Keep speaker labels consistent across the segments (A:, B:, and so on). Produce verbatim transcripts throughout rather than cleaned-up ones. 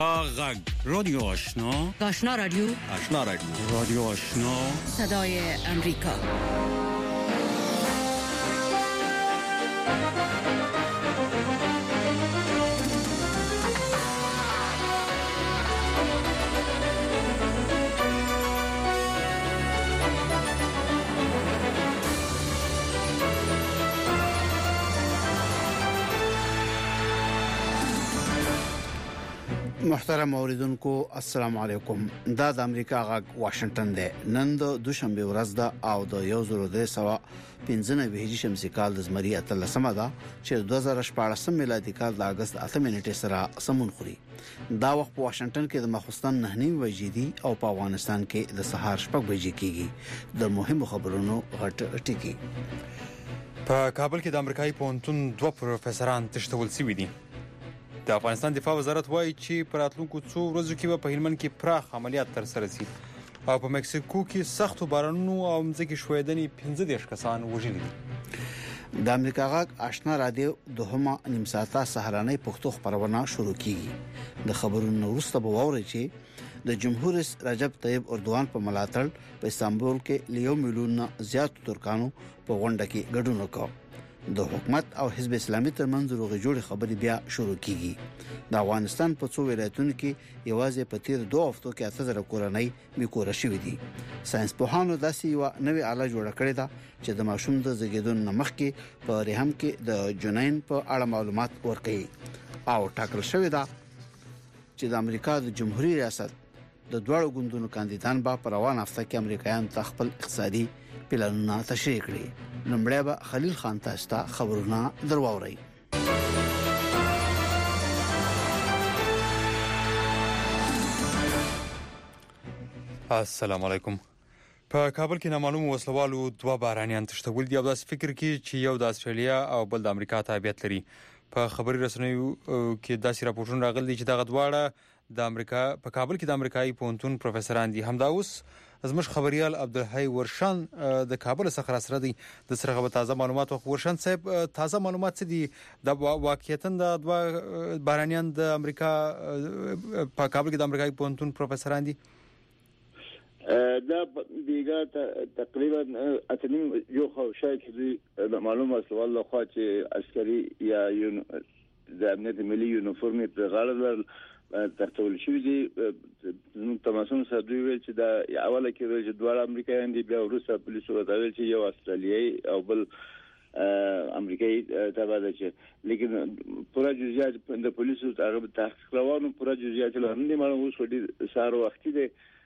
A: غږ رادیو آشنا
B: آشنا رادیو
A: آشنا رادیو رادیو آشنا
B: صدای امریکا.
C: محترم اوریدونکو السلام علیکم. دا د امریکا غږ واشنگټن دی. نن د دوشنبه ورځ ده او د یو زرو درې سوه پنځه نوي هجري شمسي کال د زمري اتلسمه ده چې دوه زره شپږ میلادي کال د اگست اته نیټې سره سمون خوري. دا وخت په واشنگټن کې د مخصوصن نه نیم بجې دي او په افغانستان کې د سهار شپږ بجې کېږي. د مهمو خبرونو غټ ټکی.
D: په کابل کې د امریکایي پوهنتون دوه پروفیسوران تښتول شوي دي. د افغانستان دفاع وزارت وایي چې په راتلونکو څو ورځو کې به په هلمند کې پراخ عملیات ترسره شي او په مکسیکو کې سختو بارانونو او ځمکې ښویدنې پنځه دېرش کسان وژلي دي.
C: د امریکا غږ آشنا رادیو دوهمه نیم ساعته سهارنۍ پښتو خبرونه شروع کیږي. د خبرونو وروسته به واورئ چې د جمهور رئیس رجب طیب اردوغان په ملاتړ په استانبول کې لیو میلیون زیات ترکانو په غونډه کې ګډون وکړ. د حکومت او حزب اسلامي ترمنځ روغې جوړې خبرې بیا شروع کیږي. د افغانستان په څو ولایتونو کې یوازې په تیر دوه هفتو کې اته زره کورنۍ میکوره شوې دي. ساينس پوهانو داسې یو نوې آله جوړه کړې ده چې د ماشوم د زیږیدو نه مخکې په رحم کې د جنین په اړه معلومات ورکوي او ټاکل شوې ده چې د امریکا د جمهوریت ریاست د دوړو ګوندونو کاندیدان به په روان هفته کې امریکایان ته خپل اقتصادي پلانونه تشریح کړي. لمړی به خلیل خان تاسو ته خبرونه درواوري.
D: السلام علیکم. په کابل کې نامعلوم وسلوالو دوه بارانیان تښتول دي او داس فکر کې چې یو د استرالیا او بل د امریکا تابعیت لري. په خبري رسنیو کې داسې راپورټونه راغلي چې دغه دواړه د امریکا په کابل کې د امریکایي پوهنتون پروفیسوران دي. همدا اوس زموږ خبريال عبدالحی ورشان د کابل څخه را سره دی. د سره به تازه معلومات او ورشان صاحب تازه معلومات څه دي؟ د واقعیتاً د دوه بارانیان د امریکا په کابل کې د امریکایي پوهنتون پروفیسوران دي.
E: دا دیګه تقریبا اتنیم یو خو شای چې د معلومات سوال له خوا چې عسکري یا د امنیت ملي یونیفورم په غاړه تختول شوی دي. نو تماسون سره دوی ویل چې دا اوله کې ویل چې دوه امریکایان دي، بیا وروسته پولیسو راویل چې یو استرالیایي او بل امریکایي تابع ده چې لیکن پورا جزئیات د پولیسو هغه تحقیق روانو پورا جزئیات له هم دي. مړ اوس وړي سارو وخت دي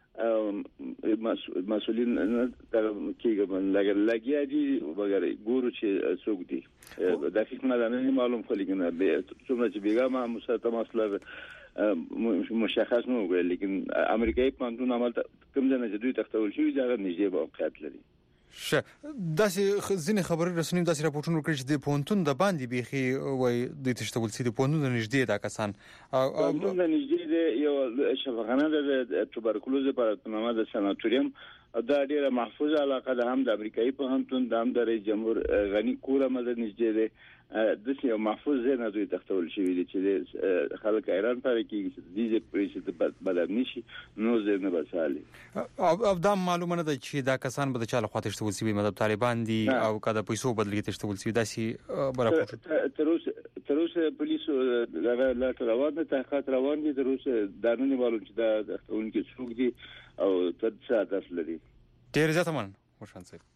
E: مسؤلین کېږي لګر لګیا دي وګورئ ګورو چې څوک دي دقیق نه نه معلوم خو لیکن څومره چې بیګا ما مسته مسله مشخص نه وګورئ. لیکن امریکایي پوهنتون عمل کوم ځای چې دوی تختول شوی ځای نږدې واقعیت لري.
D: شه داسې ځینې خبري رسنیو داسې راپورټونه ورکړي چې د پوهنتون د باندې بيخي وای د تشتول سي د پوهنتون نږدې دا کسان
E: او پوهنتون نږدې دی یو شفاخانه د توبرکلوز په نامه د سناتوریم دا ډیره محفوظه علاقه ده. هم د امریکایي پوهنتون د هم د رئیس جمهور غنی کوره مده نږدې دی. د څه محفوظ نه دوی تختول شوی دي چې خلک ایران پر کې دې پریسه بدامنی شي نو زه نه بسالي.
D: او دا معلومه نه ده چې دا کسان به د چاله خاطر تشتول سي مطلب طالبان دي او کله پیسو بدلی تشتول سي داسي برابر
E: تر اوسه تر اوسه پولیسو لا روان دي تحقیقات روان دي. تر اوسه دا نه معلوم چې دا تختون کې څوک دي او تاسو تاسو لري.
D: ډیر زیات من وشان سي.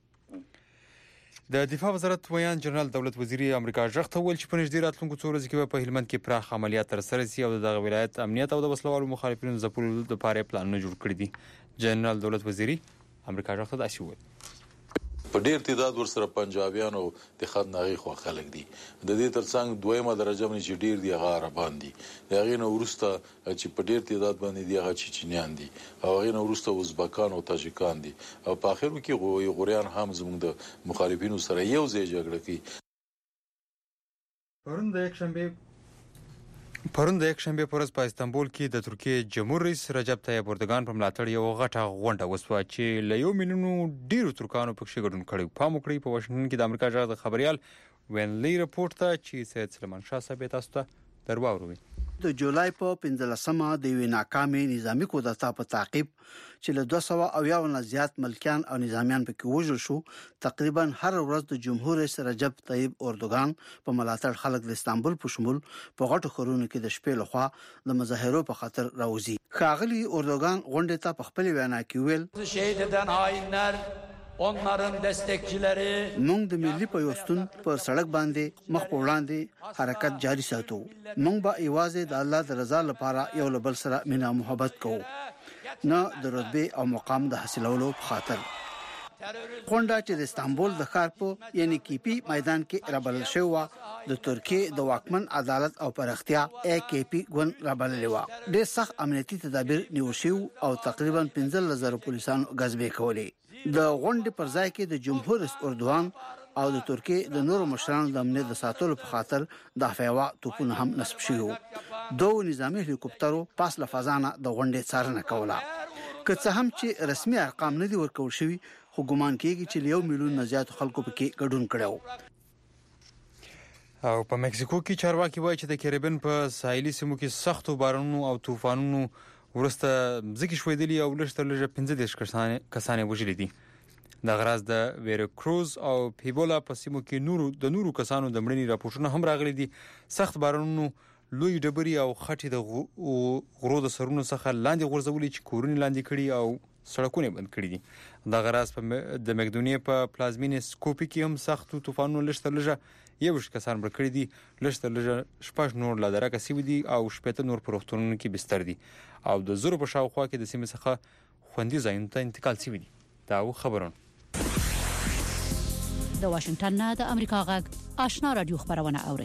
D: د دفاع وزارت ویان جنرال دولت وزیر امریکا ژغته ول چې په نږدې راتلونکو څو ورځې کې په هلمند کې پراخ عملیات ترسره شي او د ولایت امنیت او د وسلوالو مخالفینو ځپلو لپاره پلانونه جوړ کړي دي. جنرال دولت وزیر امریکا ژغته داسې وویل.
F: په ډیر تعداد ورسره پنجابیان او د خد ناغي خو خلک دي. د دې ترڅنګ دویمه درجه باندې چې ډیر دی هغه عربان دي. د هغه نو ورسته چې په ډیر تعداد باندې دی هغه چچنیان دي او هغه نو ورسته ازبکان او تاجکان دي او په اخر کې غوریان هم زموږ د مخالفینو سره یو ځای جګړه کوي.
D: پرون د یک شنبه پرون د یک شنبه پر ورځ په استانبول کې د ترکیه جمهور رئیس رجب طیب اردوغان په ملاتړ یو غټه غونډه وسوه چې له یو میلیون ډیرو ترکانو پکې ګډون کړي. پام وکړئ په واشنګټن کې د امریکا ژغ خبريال وینلی رپورټ ته چې سید سلیمان شاه صاحب تاسو ته درواوروي.
C: د جولای په پنځلسمه د یوې ناکامې نظامی کودتا په تعقیب چې له دوه سوه اویا نه زیات ملکیان او نظامیان پکې وژل شو، تقریبا هر ورځ د جمهور رئیس رجب طیب اردوغان په ملاتړ خلک د استانبول په شمول په غټو ښارونو کې د شپې لخوا د مظاهرو په خاطر راوځي. ښاغلي اردوغان غونډې ته په خپل وینا کې ویل
G: شهید eden hainler onların destekçileri
C: موږ د ملي پیوستون پر سړک باندې مخ په وړاندې حرکت جاری ساتو. موږ به ایوازې د الله د رضا لپاره یو له بل سره مینا محبت کوو، نه د رتبه او مقام د حاصلولو په خاطر. غونډه چې د استانبول د ښار په یعنی کیپی میدان کې رابلل شوی و، د ترکیې د واکمن عدالت او پرختیا ای کی پی ګون رابلل و. ډېر سخت امنیتي تدابیر نیول شوی او تقریبا پنځه زره پولیسانو غزبې کولې. د غونډې پر ځای کې د جمهور رئیس اردوغان او د ترکیې د نورو مشرانو د امنیت د ساتلو په خاطر د افیوا توپونه هم نصب شوي. دوه نظامی هلیکوپټرو پاس له فضانه د غونډې څارنه کوله. که څه هم چې رسمي ارقام نه دي ورکول شوي، خو ګومان کېږي چې یو میلیون نه زیات خلکو پکې ګډون کړو.
D: او په مکسیکو کې چارواکي وایي چې د کریبین په ساحلي سیمو کې سختو بارانونو او طوفانونو ورسته ځکه شویدلی او لږ لږ پنځه دېرش کسان کسان وژلي دي. د غراز د ویرکروز او پیبولا په سیمو کې نورو د نورو کسانو د مړینې راپورټونه هم راغلي دي. سخت بارانونو لوی ډبرې او خټې د غرو د سرونو څخه لاندې غورځولي چې کورونه لاندې کړي او سړکونه بند کړي دي. د غراز په د مقدونیې په پلازمینې سکوپي کې هم سخت طوفانونو لږ لږ یو شي کسان بر کړی دي. لږ لږ شپږ نور لا درکه سوي دي او شپږ نور په روغتونونو کې بستر دي او د زورو په شاوخوا کې د سیمې څخه خوندي ځایونو ته انتقال سوي دي. دا و خبرونه
B: د واشنگټن نه د امریکا غږ آشنا رادیو خبرونه اوري.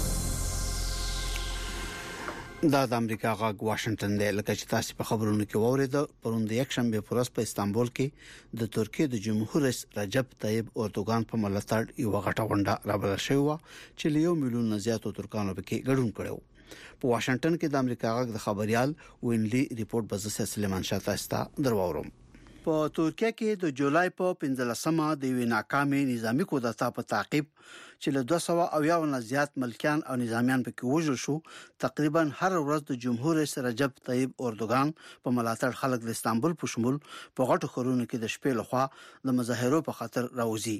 C: دا د امریکا غږ واشنگټن دی. لکه چې تاسو په خبرونو کې واورید، پروند یک شنبه پورس په استانبول کې د ترکیې د جمهور رئیس رجب طیب اردوغان په ملاتړ یو غټه غونډه رابلل شوې و چې له یو میلیون نه زیاتو ترکانو پکې ګډون کړو. په واشنگټن کې د امریکا غږ د خبريال وینلی ریپورت بزسه سلیمان شاه تاسو ته دروورم. په ترکیه کې د جولای په پنځلسمه د یوې ناکامې نظامی کودتا په تعقیب چې له دوه سوه اویا نه زیات ملکیان او نظامیان پکې وژل شو، تقریبا هر ورځ د جمهور رئیس رجب طیب اردوغان په ملاتړ خلک د استانبول په شمول په غټو ښارونو کې د شپې لخوا د مظاهرو په خاطر راوځي.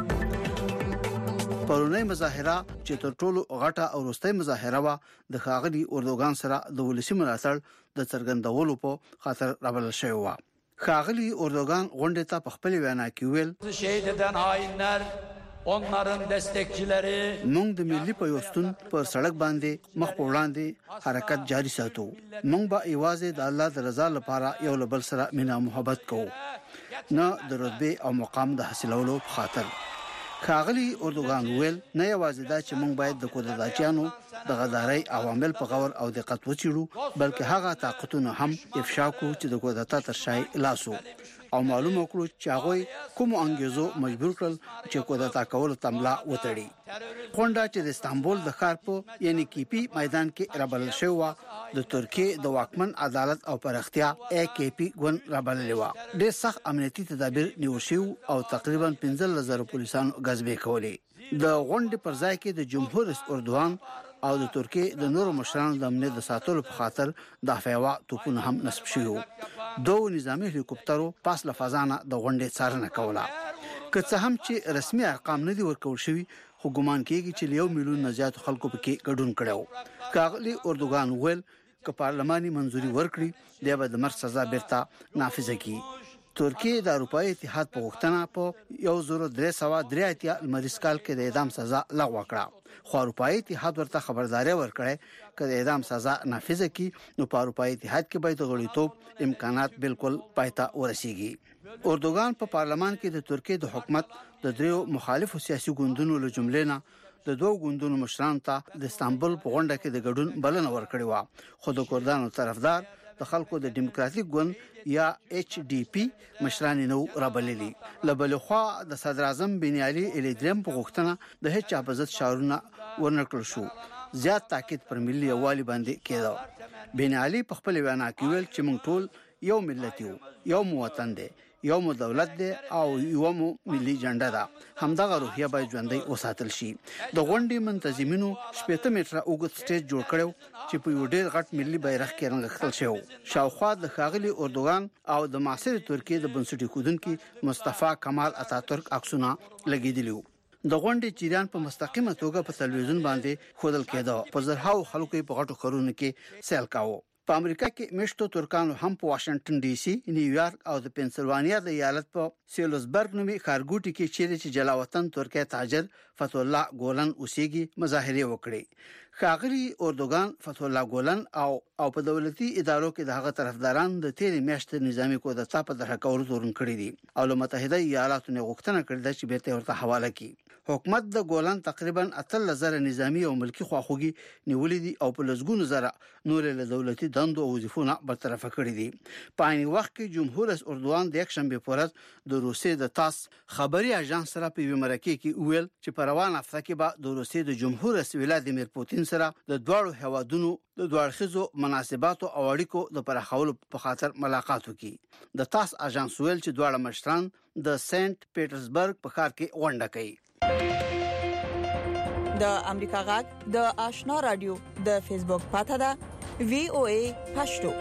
C: پرونی مظاهره چې تر ټولو غټه او وروستۍ مظاهره و، د ښاغلي اردوغان سره د ولسی ملاتړ د څرګندولو په خاطر رابلل شوی و. ښاغلي اردوغان غونډې ته په خپل وینا کې ویل
G: شهید eden hainler onların destekçileri
C: موږ د ملي پیوستون پر سړک باندې مخ په وړاندې حرکت جاری ساتو. موږ به ایوازې د الله د رضا لپاره یو له بل سره مینا محبت کوو، نه د رتبه او مقام د حاصلولو په خاطر. ښاغلي اردوغان ویل نه یوازې دا چې موږ باید د کودتاچیانو د غدارۍ عوامل په غور او دقت وڅېړو، بلکې هغه طاقتونه هم افشا کړو چې د کودتا تر شا لاسو او معلومه کړو چې هغه کوم انګیزو مجبور کړل چې کودتا کول تملا وتړي. غونډه چې د استانبول د ښار په یعنی کیپی میدان کې رابلل شوی و، د ترکیې د واکمن عدالت او پرختیا ای کی پی ګون رابلل و. ډېر سخت امنیتي تدابیر نیول شوی او تقریبا پنځه زره پولیسانو غزبې کولې. د غونډې پر ځای کې د جمهور رئیس اردوغان او د ترکیې د نورو مشرانو د امنیت د ساتلو په خاطر د افیوا توپونه هم نصب شوي. دوه نظامی هلیکوپټرو پاس له فضانه د غونډې څارنه کوله. که څه هم چې رسمي ارقام نه دي ورکول شوي، خو ګومان کېږي چې یو میلیون نه زیات خلکو پکې ګډون کړو. ښاغلي اردوغان ویل که پارلماني منځوري ورکړي، دی به د مرګ سزا بیرته نافذه کړي. ترکیه د اروپایي اتحاد په غوښتنه په یو زر درې سوه درې اتیا لمریز کال کې د اعدام سزا لغوه کړه، خو اروپایي اتحاد ورته خبرداري ورکړه چې د اعدام سزا نافذ کړي نو په اروپایي اتحاد کې به د غړیتوب امکانات بالکل پایته ورسیږي. اردوغان په پارلمان کې د ترکیه د حکومت د دریو مخالفو سیاسي ګوندونو له جملې نه د دوه ګوندونو مشرانو ته د استانبول په غونډه کې د ګډون بلنه ورکړې و، خو د کردانو طرفدار د خلکو د ډیموکراتیک ګوند یا ایچ ډی پی مشران نو رابللی. لبلخوا د صدر اعظم بن علي الیدرم په غوښتنه د هیڅ عبادت شاورونه ورنکړل شو. زیات تاکید پر ملي یووالي باندې کېده. بن علي په خپل وینا کې ویل چې موږ ټول یو ملت یو، یو موطن دی، یو مو دولت دی او یو مو ملي جنډه ده همدغه روحیه باید ژوندۍ وساتل شي د غونډې منتظمینو شپږ میټره اوږد سټیج جوړ کړو چې په یو ډېر غټ ملي بیرغ کې رنګښتل شو شاوخوا د ښاغلي اردوغان او د معاصر ترکیې د بنسټي کودونکو مصطفی کمال اتاتورک عکسونه لګیدلیو د غونډې چیران په مستقیمه توګه په تلویزیون باندې خودل کېده په زرهاو خلکو په غټو خرونو کې سیل کاوه په امریکا کې مشتو ترکانو هم په واشنگټن ډي سي نیویارک او د پنسلوانیا د ایالت په سیلوسبرګ نومي ښارګوټي کې چیرې چې جلاوطن ترکیه تاجر فتح الله ګولن اوسېږي مظاهره وکړي ښاغلي اردوغان فتح الله ګولن او او په دولتي ادارو کې د هغه طرفداران د تیرې میاشتې نظامی کودتا په دغه کول تورن کړی دي او له متحده ایالاتو نه غوښتنه کړې ده چې بیرته ورته حواله کړي حکومت د ګولن تقریبا اتل زره نظامی او ملکی خواخوږي نیولې دي او په لزګونو زره نور له دولتي دندو او وظیفو برطرف کړی دي په عین وخت کې جمهور رئیس اردوغان د یک شنبه پورز د روسیې د تاس خبري اژانس سره په مرکه کې ویل چې په روان هفته کې به د روسیې د جمهور رئیس ولادیمیر پوتین سره د دوړو هوادونو د دوړخیزو مناسباتو او اړیکو د پراخولو په خاطر ملاقات وکړي د تاس اژانس ویل چې دوړه مشران د سنت پیټرزبرګ په ښار کې غونډه کوي
H: د امریکا غږ د آشنا رادیو د فیسبوک پاته ده وی او ای پښتو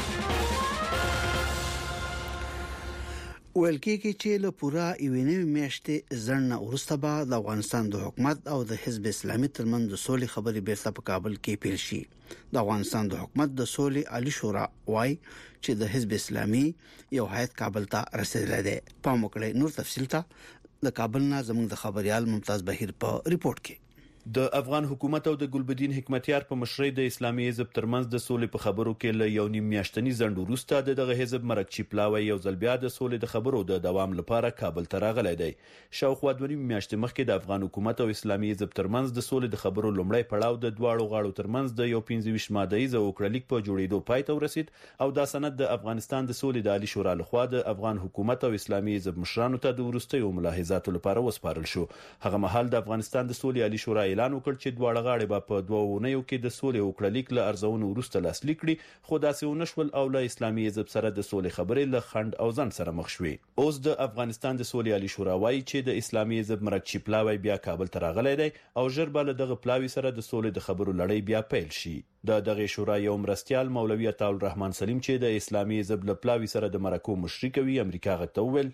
C: ویل کېږي چې له پورا ایوینې میاشتې ځنه ورسته به د افغانستان د حکومت او د حزب اسلامي ترمنځ د سولې خبرې بیرته په کابل کې پیل شي د افغانستان د حکومت د سولې عالی شورا وايي چې د حزب اسلامي یو هیئت کابل ته رسیدلی دی په موکړه نور تفصیل ته د کابل نه زموږ د خبريال ممتاز بهیر په ریپورت کې
I: د افغان حکومت او د ګلبدین حکمتیار په مشرۍ د اسلامي حزب ترمنځ د سولې په خبرو کې له یو نیم میاشتنی ځنډ وروسته دغه حزب مرکچی پلاوی یو ځل بیا د سولې د خبرو د دوام لپاره کابل ته راغلی دی شاوخوا دوه نیم میاشتې مخکې د افغان حکومت او اسلامي حزب ترمنځ د سولې د خبرو لومړی پړاو د دواړو غاړو ترمنځ د یو پنځه ویشت مادهیز اوکرلیک په جوړېدو پای ته ورسید او دا سند د افغانستان د سولې د عالی شورا لخوا د افغان حکومت او اسلامي حزب مشرانو ته د ورستیو ملاحظاتو لپاره وسپارل شو هغه مهال د افغانستان د سولې عالی شورا اعلان وکړ چې دواړه غاړې به په دوه اونیو کې د سولې اوکرلیک له ارزونو وروسته لاسلیک کړي خو داسې ونشول او له اسلامي حزب سره د سولې خبرې له خند او ځن سره مخ شوې اوس د افغانستان د سولې عالی شورا وايي چې د اسلامي حزب مرکچی پلاوی بیا کابل ته راغلی دی او ژر به له دغه پلاوی سره د سولې د خبرو لړۍ بیا پیل شي د دغه شورا یو مرستيال مولوی عطا الرحمن سلیم چې د اسلامي حزب له پلاوی سره د مرکو مشري کوي امریکا غته ویل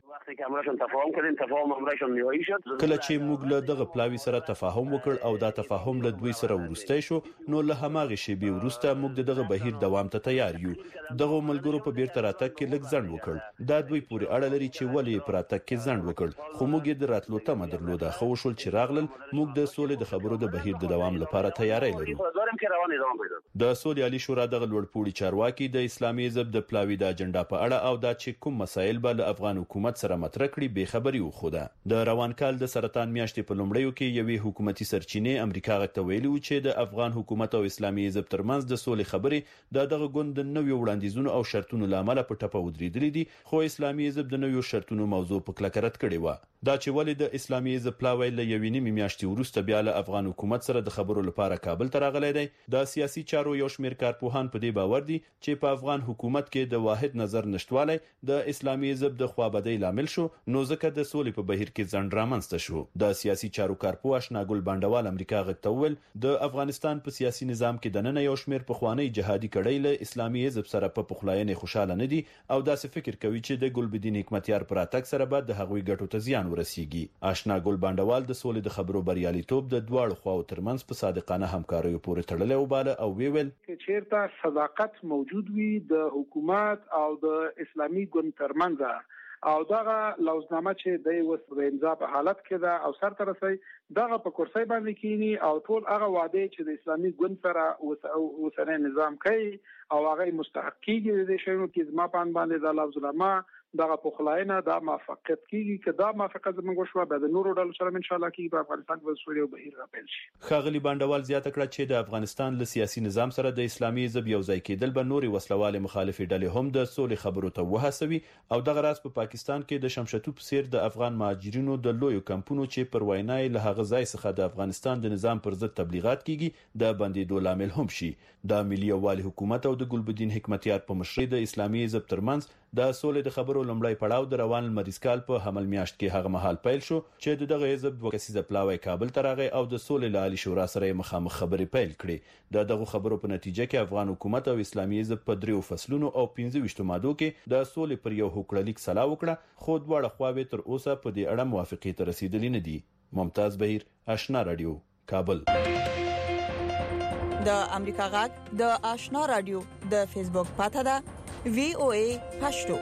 I: کله چې موږ له دغه پلاوی سره تفاهم وکړ او دا تفاهم له دوی سره ورسته شو نو له هماغه شی به ورسته موږ دغه بهیر دوام ته تیار یو دغه ملګرو په بیرته راتګ کې لږ ځنډ وکړ دا دوی پوری اړه لري چې ولې پر راتګ کې ځنډ وکړ خو موږ د راتلو تمه درلوده خو شول چې راغلل موږ د سولې د خبرو د بهیر د دوام لپاره تیاری لرو د سولې عالی شورا دغه لوړپوړي چارواکي د اسلامي حزب د پلاوی د اجنډا په اړه او دا چې کوم مسایل به له افغان حکومت سره مطرح کړي به خبري وخوده د روان کال د سرطان میاشتې په لومړیو کې یوې حکومتي سرچینې امریکا غته ویلي چې د افغان حکومت او اسلامي حزب ترمنځ د سولې خبرې د دغه ګوند د نویو وړاندیزونو او شرطونو لامل په ټپه ودرېدلې دي خو اسلامي حزب د نویو شرطونو موضوع په کلکه رد کړې و دا چې ولې د اسلامي حزب پلاوی له یوې نیمې میاشتې وروسته بیا له افغان حکومت سره د خبرو لپاره کابل ته راغلی دی د سیاسي چارو یو شمېر کارپوهان په دې باور دي چې په افغان حکومت کې د واحد نظر نشټوالی د اسلامي حزب د خوابدۍ لامل شو نو ځکه د سولې په بهیر کې ځنډ رامنځته شو د سیاسي چارو کارپوه آشناګل بانډوال امریکا غته ویل د افغانستان په سیاسي نظام کې د نن یو شمېر پخوانی جهادي کړۍ له اسلامي حزب سره په پخلاینې خوشاله نه دي او داسې فکر کوي چې د ګلبدین حکمتیار پر اتک سره به د هغوی ګټو ته زیان ورسیږي آشناګل بانډوال د سولې د خبرو بریالیتوب د دواړو خواو ترمنځ په صادقانه همکاریو پورې تړلی وباله او ویل
J: چې چیرته صداقت موجود وي د حکومت او د اسلامي ګوند ترمنځ او دغه لوزنامه چې د وسو امضا په حالت کې ده او سر ترسي دغه په کرسي باندې کینی او ټول هغه وعده چې د اسلامي ګوند سره وسنه نظام کوي او هغه مستحق کیږي د شنو کې ځما پان باندې د لوزنامه دغه په خلاینه دا موافقت کیږي چې دا موافقت زموږ شو به د نورو ډول سره ان شاء الله کې په افغانستان کې وسوري او بهیر راپیل شي
I: خاغلی بانډوال زیاته کړه چې د افغانستان له سیاسي نظام سره د اسلامي حزب یو ځای کېدل به نوري وسلواله مخالفي ډلې هم د سولې خبرو ته وهڅوي او دغه راز په پاکستان کې د شمشتو په سیر د افغان مهاجرینو د لویو کمپونو چې پر وینای له هغه ځای څخه د افغانستان د نظام پر ضد تبلیغات کیږي د بندیدو لامل هم شي د ملي یووالي حکومت او د ګلبدین حکمتیار په مشرۍ د اسلامي حزب ترمنځ د سولې د خبرو لمړی پړاو د روان لمریز کال په حمل میاشت کې هغه مهال پیل شو چې دغه حزب دوه کسیزه پلاوی کابل ته راغی او د سولې له عالی شورا سره مخامخ خبرې پیل کړې. د دغه خبرو په نتیجه کې افغان حکومت او اسلامي حزب په دریو فصلونو او پنځه ویشت مادو کې د سولې پر یو هوکړلیک سلا وکړه، خو دواړه خواوې تر اوسه په دې اړه موافقې ته رسیدلې نه دي. ممتاز بهیر، آشنا رادیو، کابل.
H: د امریکا غږ د آشنا رادیو د فیسبوک پاڼه ده وی او ای پښتو.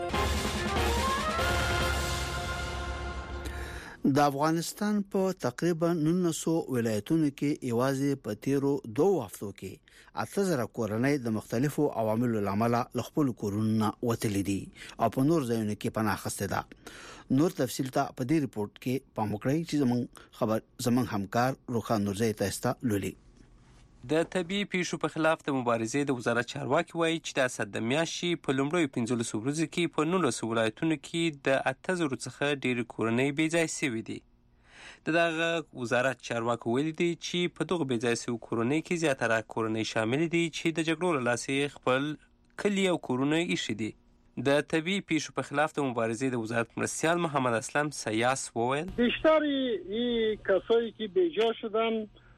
C: د افغانستان په تقریبا نولس سوه ولایتونو کې ایوازي په تیرو دوه هفتو کې اته زره کورنۍ د مختلفو عواملو لامل له خپل کورونه وتلې دي او په نور ځایونو کې پناه اخیسته ده. نور تفصیل ته په دې ریپورت کې پام وکړئ چې زمون خبر زمون همکار روخان نورزی تاسو ته لولي.
K: د طبي پیښو په خلاف د مبارزې د وزارت چارواکي وایي چې د اسد د میاشتې په لومړیو پنځلسو ورځو کې په نولس ولایتونو کې د اته زره څخه ډېرې کورنۍ بې ځای شوې دي. دغه وزارت چارواکي ویلي دي چې په دغه بې ځای شوو کورنۍ کې زیاتره کورنۍ شامل دي چې د جګړو له لاسه خپل کلي او کورونه ایښي دي. د طبي پیښو په خلاف د مبارزې د وزارت مرستیال محمد اسلم سیاس وویل
L: بیشتر این کسایی که بیجا شدن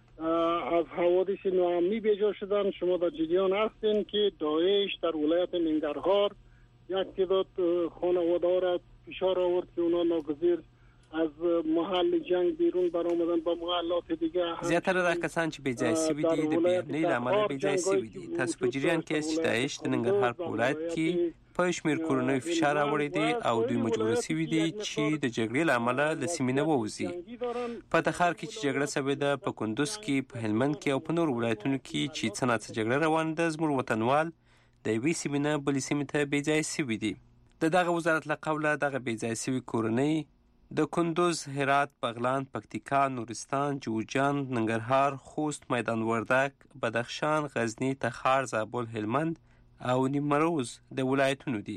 L: از حوادث ناامنی بیجا شدن، شما در جریان هستین که داعش در ولایت ننگرهار یک تعداد خانواده را فشار آورد که اونا ناگزیر از محل جنگ بیرون برآمدن با محلات دیگه.
K: زیاتره دا کسان چې بې ځای شوي دي د بېعدالۍ له امله بې ځای شوي دي. تاسو په جریان کې چې داعش د ننګرهار په ولایت کې په شمېر کورنۍ فشار راوړی دی او دوی مجبور شوي دي چې د جګړې له امله له سیمې نه ووځي. په تخار کې چې جګړه شوې ده، په کندوز کې، په هلمند کې او په نورو ولایتونو کې چې څه ناڅه جګړه روانه ده، زموږ وطنوال د یوې سیمې نه بلې سیمې ته بې ځای شوي دي. د دغه وزارت له قوله دغه بې ځای شوي کورنۍ د کندوز، هرات، بغلان، پکتیکا، نورستان، جوزجان، ننګرهار، خوست، میدان وردک، بدخشان، غزنی، تخار، زابل، هلمند او نیمروز د ولایتونو دي.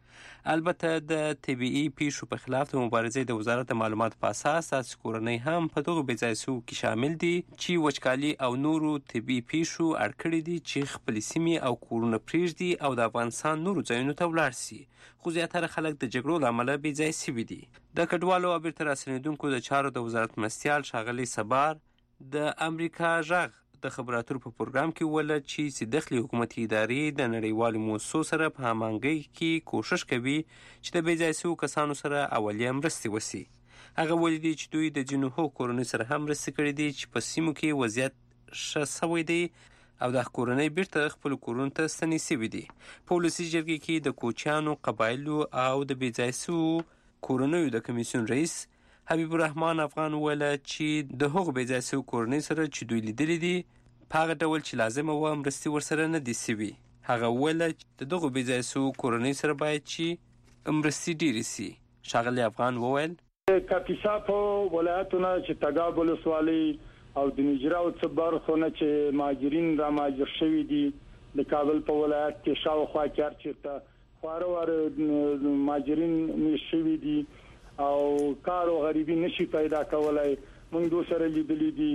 K: البته د طبیعي پیښو په خلاف د مبارزې د وزارت د معلوماتو په اساس داسې کورنۍ هم په دغو بې ځای شوو کې شامل دي چې وچکالي او نورو طبیعي پیښو اړ کړي دي چې خپلې سیمې او کورونه پرېږدي او د افغانستان نورو ځایونو ته ولاړ شي، خو زیاتره خلک د جګړو له امله بې ځای شوي دي. د کډوالو او بیرته راستنېدونکو د چارو د وزارت مرستیال ښاغلی سبار د امریکا غږ د خبرو اترو په پروګرام کې وویل چې داخلي حکومتي ادارې د نړیوالو مؤسسو سره په هماهنګۍ کې کوشش کوي چې د بې ځای شوو کسانو سره اولیه مرستې وشي. هغه ویلي دي چې دوی د ځینو هغو کورنیو سره هم مرستې کړې دي چې په سیمو کې وضعیت ښه شوی دی او د کورنۍ بیرته خپلو کورونو ته ستنې شوي دي. په ولسي جرګې کې د کوچیانو، قبایلو او د بې ځای شوو کورنیو د کمیسیون رئیس حبیب الرحمن افغان ویل چې د هغو بې ځای شوو کورنۍ سره چې دوی لیدلي دي په هغه ډول چې لازمه وه مرستې ورسره نه دي شوي. هغه ویل چې د دغو بې ځای شوو کورنۍ سره باید چې مرستې ډېرې شي. ښاغلی افغان وویل
L: کاپیسا په ولایتونه چې تګاب ولسوالۍ او د نجرا او څه برخو نه چې مهاجرین را مهاجر شوي دي، د کابل په ولایت کې شاوخوا کې هر چېرته خواره واره مهاجرین مېشت شوي دي او کار او غریبي نشي پیدا کولی. موږ دوی سره لیدلي دي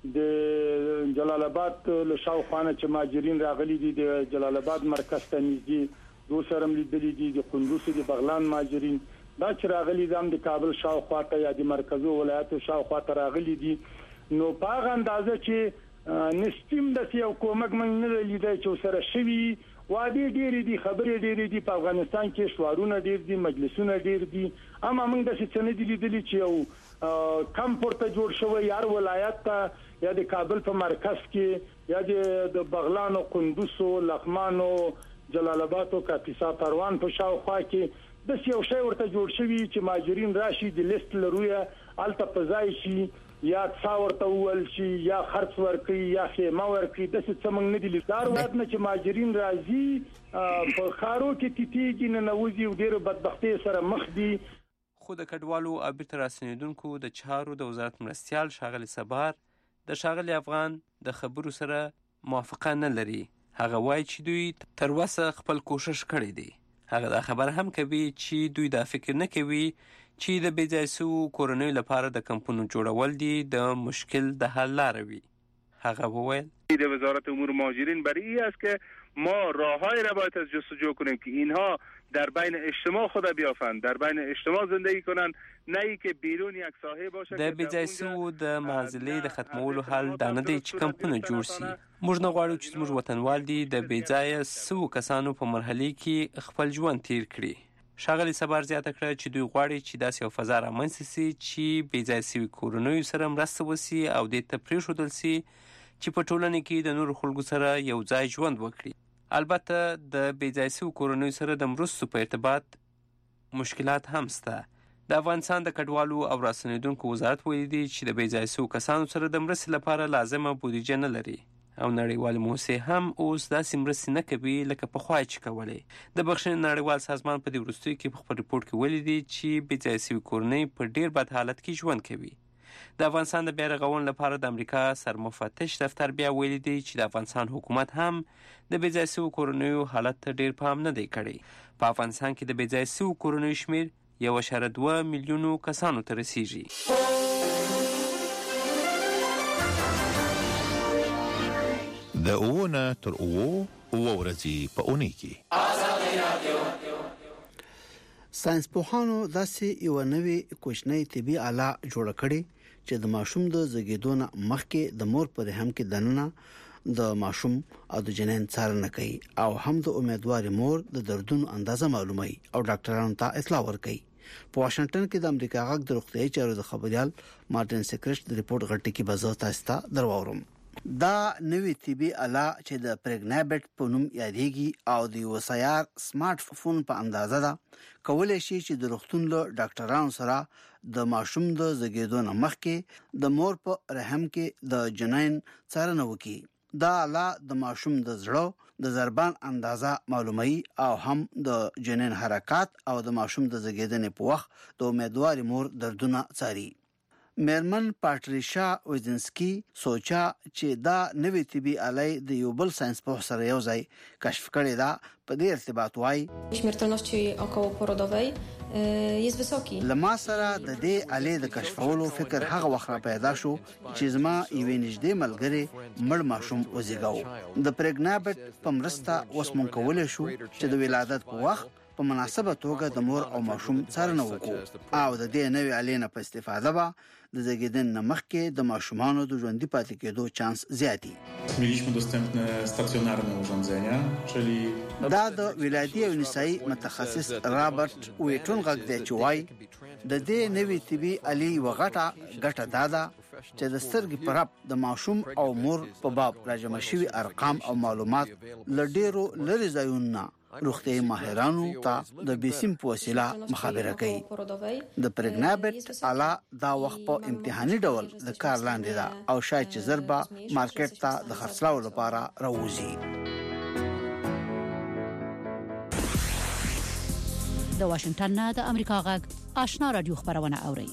L: د جلال آباد له شاوخوا نه چې مهاجرین راغلي دي، د جلال آباد مرکز ته نږدې دوی سره لیدلي دي، د کندوز، د بغلان مهاجرین دا چې راغلي دي هم د کابل شاوخوا ته یا د مرکزي ولایتو شاوخوا ته راغلي دي. نو په هغه اندازه چې نسبیم د یو کومک موږ نه لیدای چې سره شوي وادي ډېرې دي، خبرې ډېرې دي. په افغانستان کې شوارونه ډېر دي، مجلسونه ډېر دي، اما موږ داسې څه نه دي لیدلي چې یو کم پورته جوړ شوی هر ولایت ته یا د کابل په مرکز کې یا د بغلان او کندوز او لغمان او جلال آباد او کاپیسا پروان په شاوخوا کې داسې یو شی ورته جوړ شوی چې مهاجرین راشي د لیست لرویه هلته په ځای شي یا څا ورته وویل شي یا خرڅ ورکړي یا خیمه ورکړي. داسې څه موږ نه دي لیدلي. دا روایت نه چې مهاجرین راځي په ښارو کې تیتېږي، ننوځي او ډېرو بدبختۍ سره مخ دي.
K: خو د کډوالو او بیرته راستنېدونکو د چارو د وزارت مرستیال ښاغلی سبار د ښاغلي افغان د خبرو سره موافقه نه لري. هغه وایي چې دوی تر اوسه خپل کوشش کړی دی. هغه دا خبر هم کوي چې دوی دا فکر نه کوي چې د بې ځای شوو کورنیو لپاره د کمپونو جوړول دي د مشکل د حل لاره وي. هغه وویل
M: د وزارت امور مهاجرین برای این است که ما راههایی را باید از جستجو کنیم که اینها در بین اجتماع خود بیافند، در بین اجتماع زندگی کنند، نه ای که بیرون یک ساحه باشه.
K: د بیځایسو د معزلې د ختمولو حل دا نه دی چې کمپونه جوړ سي. موږ نه غواړو چې زموږ وطنوال دي د بیځایه سوو کسانو په مرحلې کې خپل ژوند تیر کړي. ښاغلي صبر زیاته کړه چې دوی غواړي چې داسې یو فضا رامنځته سي چې بیځایه سوي کورنیو سره مرسته وسي او دې ته پرېښودل سي چې په ټولنه کې د نورو خلکو سره یو ځای ژوند وکړي. البته د بیځایه سوي کورنیو سره د مرستو په ارتباط مشکلات هم شته. د افغانستان د کډوالو او راستنېدونکو وزارت ویلي دی چې د بیځایه سوو کسانو سره د مرستې لپاره لازمه بودیجه نه لري او نړیوالې موسسې هم اوس داسې مرستې نه کوي لکه پخوا چې کولې. د بخښنې نړیوال سازمان په دې وروستیو کې په خپل رپورټ کې ویلي دي چې بیځایه سوي کورنۍ په ډېر بد حالت کې ژوند کوي. د افغانستان د بیا رغونې لپاره د امریکا سرمفتش دفتر بیا ویلي دی چې د افغانستان حکومت هم د بیځایه سوو کورنیو حالت ته ډېر پام نه دی کړی. په افغانستان کې د بیځایه سوو کورنیو شمېر یو اعشاریه دوه میلیونو کسانو ته رسیږي.
N: د اوونه تر اوو اوه ورځې په اونۍ کې
C: ساينس پوهانو داسې یو نوې کوچنۍ طبي آله جوړه کړې چې د ماشوم د زیږیدو نه مخکې د مور په رحم کې دننه د ماشوم او د جنین څارنه کوي او هم د امیدوار مور د دردونو اندازه معلوموي او ډاکټرانو ته اطلاع ورکوي. په واشنگټن کې د امریکا غږ د روغتیايي چارو د خبريال مارټین سیکرټ د ریپورت غټي کې بزو تاسو ته درواورم. دا نوې طبي آله چې د پرګنابټ په نوم یادېږي او د وسایار سمارټ فون په اندازه ده کولای شي چې د روغتون له ډاکټرانو سره د ماشوم د زیږیدو نه مخکې د مور په رحم کې د جنین څارنه وکړي. دا آله د ماشوم د زړه د ضربان اندازه معلوموي او هم د جنین حرکات او د ماشوم د زیږیدنې په وخت د امیدوار مور دردونه څاري. میرمن پاتریشا وزنسکی سوچا چې دا نوې طبي آله د یو بل ساينس په سره یو ځای کشف کړې ده. په دې ارتباط وايي
O: śmiertelności okołoporodowej jest wysoki.
C: لما سره د دې آلې د کشفولو فکر هغه وخت را پیدا شو چې زما یوې نږدې ملګری مړ ماشوم وزیږاو. د پرګنابټ په مرسته اوس مونږ کولای شو چې د ولادت په وخت په مناسبه توګه د مور او ماشوم څارنه وکړو او د dې نوې آلې نه په استفاده به د زیږیدن نه مخکې د ماشومانو د ژوندۍ پاتې کېدو چانس زیاتی.
P: Mieliśmy dostępne stacjonarne urządzenia, czyli
C: دا د ولادي او نسایي متخصص رابرټ ویټون غږ دی چې وايي د دې نوې طبي آلې وغټه ګټه دادا چې د سترګې پر اپ د ماشوم او مور په باب راجمع شوی ارقام او معلومات لډیرو لری ځایونه روغتیايي ماهرانو ته د بیسیم په وسیله مخابره کوي. د پرګنابټ آله دا وخت په امتحاني ډول د کار لاندې ده او شاید چې زربا مارکیټ ته د خرڅلاو لپاره راوځي.
B: د واشنگټن نه د امریکا غږ آشنا رادیو خبرونه اوري.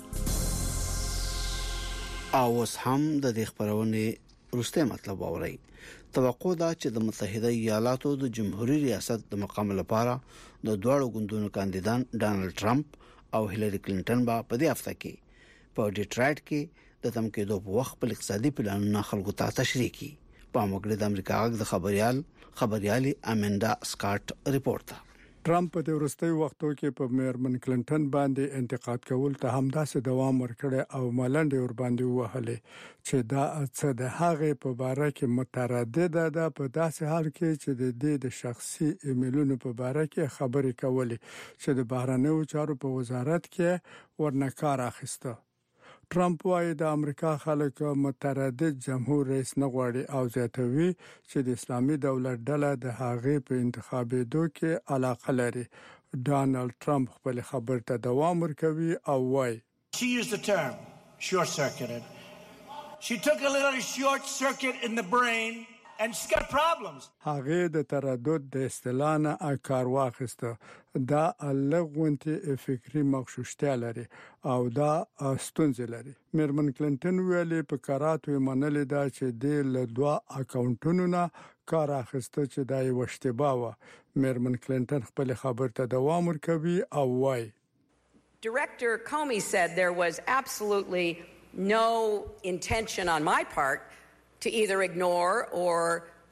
C: اوس هم د دې خبرونه وروسته مطلب اوري. توقع ده چې د متحده ایالاتو د جمهوریت ریاست د مقام لپاره د دوړو ګوندونو کاندیدان ډانلډ ټرمپ او هیلری کلینټن به په دې هفته کې په ډیټرایټ کې د تم کېدو په وخت په اقتصادي پلانونو خلکو ته تشریح کړي. په موګړه د امریکا غږ د خبريال خبريالي امندا سکاټ ریپورت.
Q: ټرمپ په دې وروستي وختو کې په میرمن کلینټن باندې انتقاد کول ته همداسې دوام ورکړي او ملنډي ور باندې وهلې چې دا څه د هغه په باره کې متردده ده په داسې حال کې چې د دې د شخصي ایمیلونو په باره کې خبرې کولې چې د بهرنیو چارو په وزارت کې ورنکار اخیسته. ټرمپ وايي د امریکا خلک متردد جمهور رئیس نه غواړي او زیاتوي چې د اسلامي دولت ډله د هغې په انتخابېدو کې علاقه لري. ډانلډ ټرمپ خپل خبر ته دوام ورکوي او وايي
R: She used the term short circuited. She took a little short circuit in the brain and she's got problems.
Q: هغه د تردد د اصطلاح کار واخیسته. دا لغونتي فکری مغشوشتیا لري او دا ستونزې لري. میرمن کلینټن ویلي په کاراتو منلې دا چې د له دوه اکاونټونو نه کار اخیسته چې دا یو اشتباه و. میرمن کلینټن خپل خبر ته دوام ورکوي او وايي
S: Director Comey said there was absolutely no intention on my part to either ignore or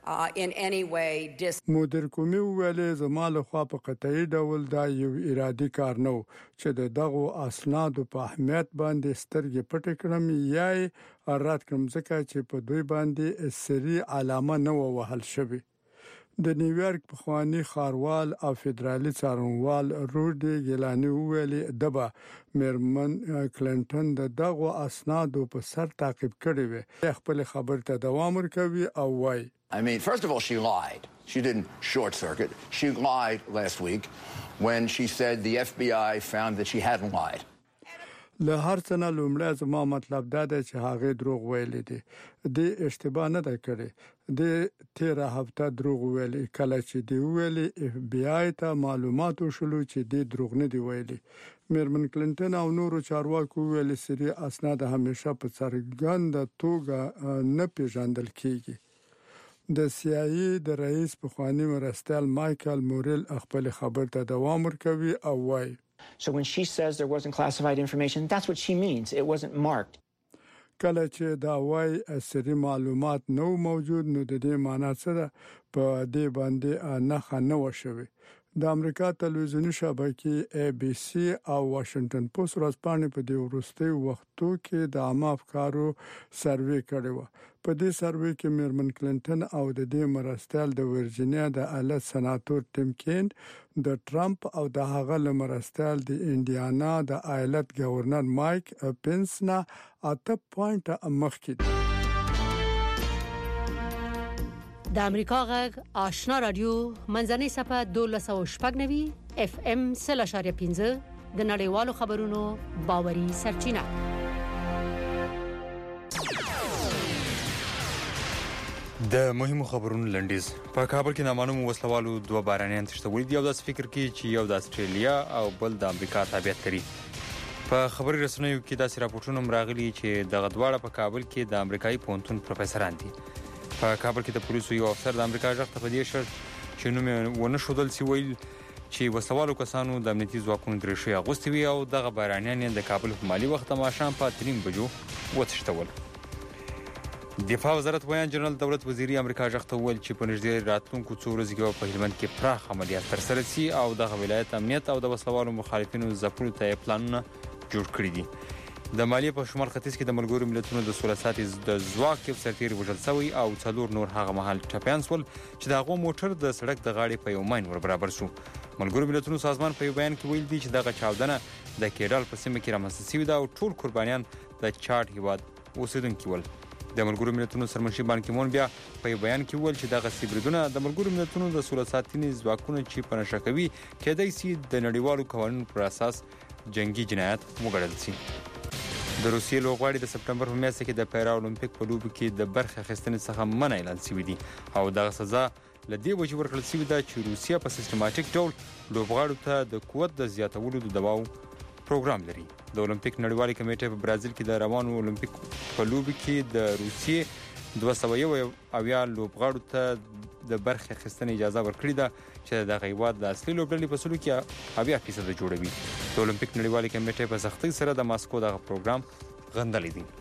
S: uh, in any way dis
Q: مدیر کومي ویلې زماله خوا په قطعي ډول دا یو ارادي کار نه چې د دغو اسنادو په اهمیت باندې سترګې پټې کړم یا رات کوم ځکه چې په دوی باندې سری علامه نه وهل شوی. د نیویارک پخوانی خاروال او فدرالي څارنوال روډي ګیلانی ویلي دبا میرمن کلینټن د دغو اسنادو په سر تعقیب کړی وي خپل خبر ته دوام ورکوي او وایي
T: I mean, first of all, she lied. She didn't short circuit. She lied last week when she said the F B I found that she hadn't lied.
Q: له هر څه نه لومړی زما مطلب دا دی چې هغه دروغ ویلي دي د اشتباه نه ده کړې د تیره هفته دروغ ویلي کله چې دی ویلي اف بی آی ته معلومات وشلو چې دی دروغ نه دی ویلي. میرمن کلینټن او نورو چارواکو ویلي سری اسناد همیشه په څرګنده توګه نه پیژندل کیږي. د سی آی ای د رئیس پخوانی مرستیال مایکل مورل خپل خبر ته دوام ورکوي او وایي
U: So when she says there wasn't classified information, that's what she means. It wasn't marked.
Q: کله چې دا وای سری معلومات نو موجود نو د دې معنی څه ده په دې باندې نه خنه وشوي. د امریکا تلویزیونی شبکې ای بی سی او واشنگټن پوسټ ورځپاڼې په دې وروستي وختو کې د عامه افکارو سروې کړې و. په دې سروې کې میرمن کلینټن او د دې مرستیال د ورجینیا د ایالت سناتور ټیم کینډ د ټرمپ او د هغه مرستیال د انډیانا د ایالت گورنر مایک پنس نه اته پوینټه مخکې.
B: د امریکا غږ آشنا رادیو منځنۍ صفه دولس او شپږ نوي اف ام صفر اشاریه پنځه د نړیوالو خبرونو باوري سرچینه.
D: د مهمو خبرونو لنډیز. په کابل کې نامعلوم وسلوالو دوه بارانیان تښتولي دي او داس فکر کوي چې یو د استرالیا او بل د امریکا تابعیت لري. په خبري رسنیو کې داسې راپورټونه راغلي چې دغه دواړه په کابل کې د امریکایي پوهنتون پروفیسوران دي. په کابل کې د پولیسو یو افسر د امریکا ځخ ته په دې شرط چې نوم یې ونه شودل سی ویل چې وسوالو کسانو د امنیتي ځواکونو درېشي اغوستي وي او دغه بارانیان د کابل په مالی وخت ماښام په تریم بجو وتښتول. دفاع وزارت ویان جنرال دولت وزیری امریکا ځخ ته ویل چې په نږدې راتلونکو څو ورځې کې په هلمند کې پراخ عملیات ترسره شي او دغه ولایت امنیت او د وسوالو مخالفینو ځپلو ته پلانونه جوړ کړي دي. د مالیې په شمال ختیځ کې د ملګرو ملتونو د سوله ساتي د ځواک یو سرتیر وژل شوی او څلور نور هغه مهال ټپیان شول چې د هغو موټر د سړک د غاړې په یو ماین ور برابر شو. ملګرو ملتونو سازمان په یو بیان کې ویل دي چې دغه چاودنه د کېډال په سیمه کې رامنځته شوې ده او ټول قربانیان د چاډ هیواد اوسیدونکي ول. د ملګرو ملتونو سرمنشي بان کی مون بیا په یو بیان کې ویل چې دغه سیبریدونه د ملګرو ملتونو د سوله ساتنې ځواکونو چې په نشه کوي کېدای شي د نړیوالو قوانینو پر اساس جنگي جنایت وګڼل شي. د روسیې لوبغاړي د سپټمبر په میاشت کې د پیرا اولمپیک په لوبو کې د برخه اخیستنې څخه منع اعلان شوی دی او دغه سزا لدې وجې ورکړل شوې ده چې روسیا په سیستماتیک ډول لوبغاړو ته د قوت د زیاتولو د دواو پروګرام لري. د اولمپیک نړیوالې کمیټې په برازیل کې د روانو اولمپیک په لوبو کې د روسیې دوه سوه یو اویا لوبغاړو ته د برخه اخیستنې اجازه ورکړې ده چې د هیواد د اصلي لوبډلې په سلو کې اویا فیصد جوړوي. د اولمپیک نړیوالې کمیټې په سختۍ سره د ماسکو دغه پروګرام غندلی دی.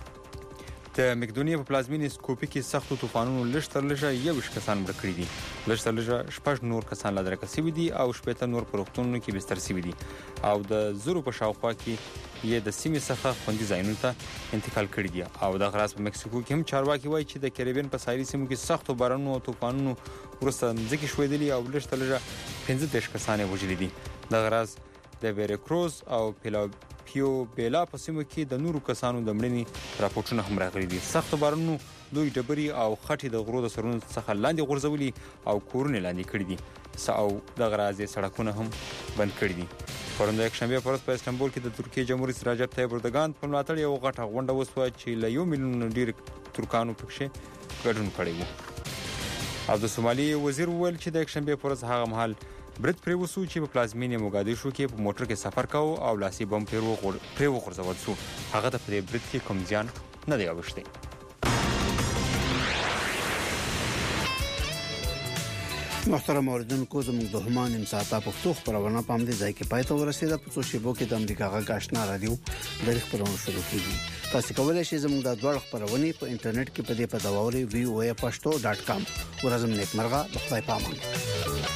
D: د مقدونیې په پلازمینې سکوپي کې سختو طوفانونو لږ تر لږه یویشت کسان مړه کړي دي. لږ تر لږه شپږ نور کسان لا درکه شوي دي او شپېته نور په روغتونونو کې بستر شوي دي او د زرو په شاوخوا کې یې د سیمې څخه خوندي ځایونو ته انتقال کړي دي او دغه راز په مکسیکو کې هم چارواکي وایي چې د کریبین په ساحلي سیمو کې سختو بارانونو او طوفانونو وروسته مځکې ښویدلي او لږ تر لږه پنځه دېرش کسان یې وژلي دي. دغه راز د ویریکروز او پیلاپیو بیلا په سیمو کې د نورو کسانو د مړینې راپورټونه هم راغلي دي. سختو بارانونو لوی ډبرې او خټې د غرو د سرونو څخه لاندې غورځولي او کورونه لاندې کړي دي او دغه راز یې سړکونه هم بند کړي دي. پرون د یکشنبې په ورځ په استانبول کې د ترکیې جمهور رئیس رجب طیب اردوغان په ملاتړ یو غټه غونډه وسوه چې له یو میلیون ډیر ترکانو پکې ګډون کړی و. او د سومالي وزیر وویل چې د یکشنبې په ورځ هغه مهال برید پرې وسو چې په پلازمینې موګادیشو کې په موټر کې سفر کاوه او لاسي بم پرې وغورځول شو. هغه ته په دې برید کې کوم زیان نه دی اوښتی.
C: محترم اوریدونکو زموږ د همان امساته پښتو خبرونه پام دي ځای کې پاتې ورسېده په څو شیبو کې د امریکا غږ آشنا رادیو د خبرونو شروع کیږي تاسو کولی شئ زموږ د دوه خبرونه په انټرنیټ کې په دې په داوري وی او ای پښتو ډاټ کام ورځم نیک مرغه د خدای پامان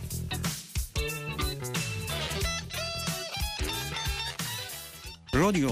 A: رادیو